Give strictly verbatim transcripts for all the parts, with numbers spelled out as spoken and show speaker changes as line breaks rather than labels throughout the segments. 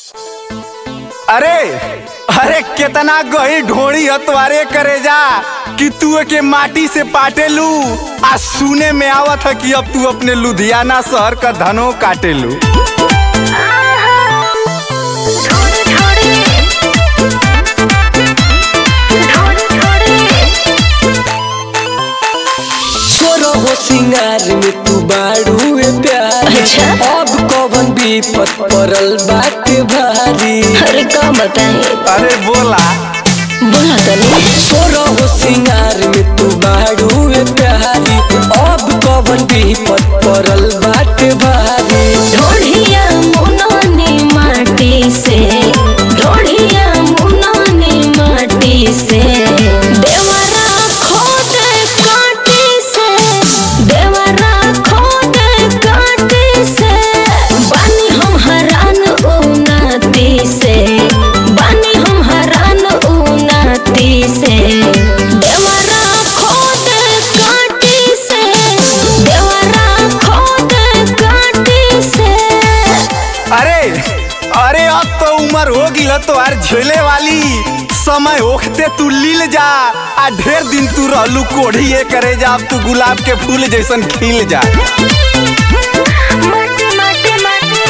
अरे अरे कितना गही ढोड़ी हतवारे करे जा कि तू के माटी से पाटेलू। आ सुने में आवत है कि अब तू अपने लुधियाना शहर का धनो काटेलू।
सिंगार में तू बाड़ू प्यार।
अच्छा?
अब कौन विपत पड़ल बाटे भारी।
अरे का बताए?
अरे बोला
बोला तनी।
सोरो सिंगार में तू बाड़ू प्यारी। अब कौन विपत पड़ल बाटे भारी।
ढोढ़िया मुनोनी माटी से, ढोढ़िया मुनोनी माटी से, देवरा खोदे काटी से, देवरा खोदे काटी से, बानी हम हरान उनाती से, बानी हम हरान उनाती से, देवरा खोदे काटी से, देवरा खोदे काटी से।
अरे अरे अब तो उम्र हो गिल तो यार झेले वाली समय ओखते तू लील जा। आ ढेर दिन तू रहलू कोढ़ी ये करे जा, अब तू गुलाब के फूल जैसन खिल जा।
माटी माटी माटी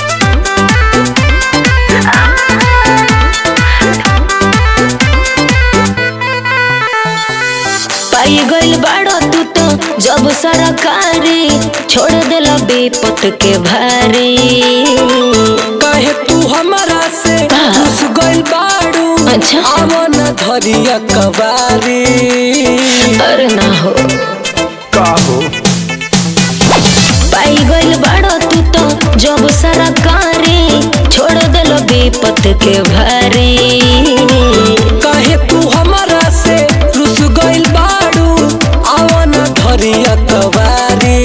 पाई गइल बाड़ो तू तो जब सरकारी छोड़ देला विपत के भारी।
कहे तू हमारा से घुस गइल बाड़ू।
अच्छा?
आवो न धरिया कबारी।
अरे ना हो
कहो
पाई गइल बाड़ो तू तो जब सरकारी छोड़ देला विपत के भारी।
कहे तू हमारा से रुस गइल बाड़ू। आवो न धरिया कबारी।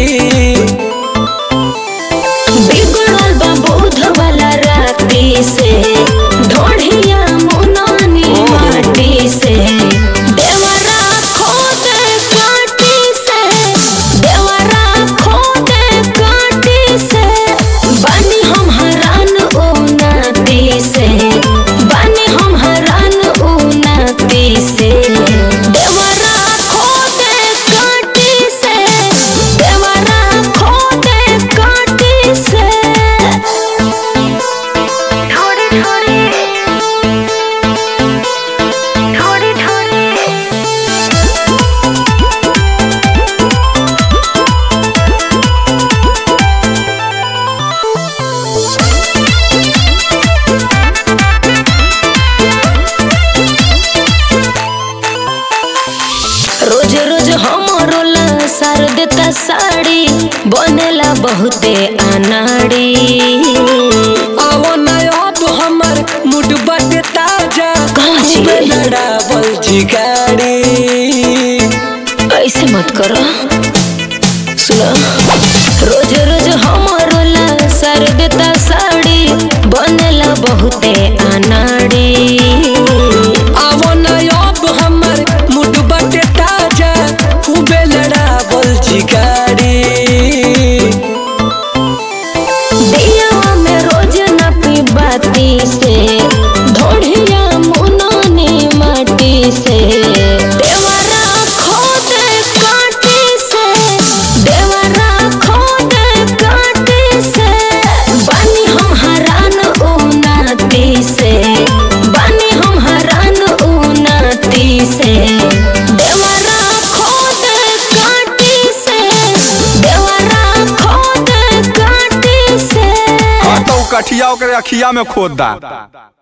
बिगड़ल बा बोध वाला राती से, ढोढ़िया मुनोनी माटी से, देवरा खोदे काटी से, देवरा खोदे काटी से, बानी हम हरान उनाती से, बानी हम हरान उनाती से, देवरा खोदे काटी से, देवरा खोदे काटी से। थोड़ी थोड़ी थोड़ी थोड़ी रोज रोज हमरो ला सार देता साड़ी, बनेला बहुते अनाड़ी।
आवो न अब हमर मुड बाटे ताजा।
कहाँ छी?
खूबे लड़ावल जी गाड़ी।
ऐसे मत करो, सुनो। रोज रोज हमरो ला सार देता साड़ी, बनेला बहुते अनाड़ी।
आवो न अब हमर मुड बाटे ताजा। खूबे लड़ावल जी गाड़ी।
दिया में रोज न पी बाती से, ढोढ़िया मुनोनी माटी से, देवरा खोदे काटी से, देवरा खोदे काटी से, बानी हम हरान उनाती से, बानी हम हरान उनाती से, देवरा खोदे काटी से, देवरा खोदे काटी से।
हाँ तो कठिया ओकरे अखिया में खोद दा।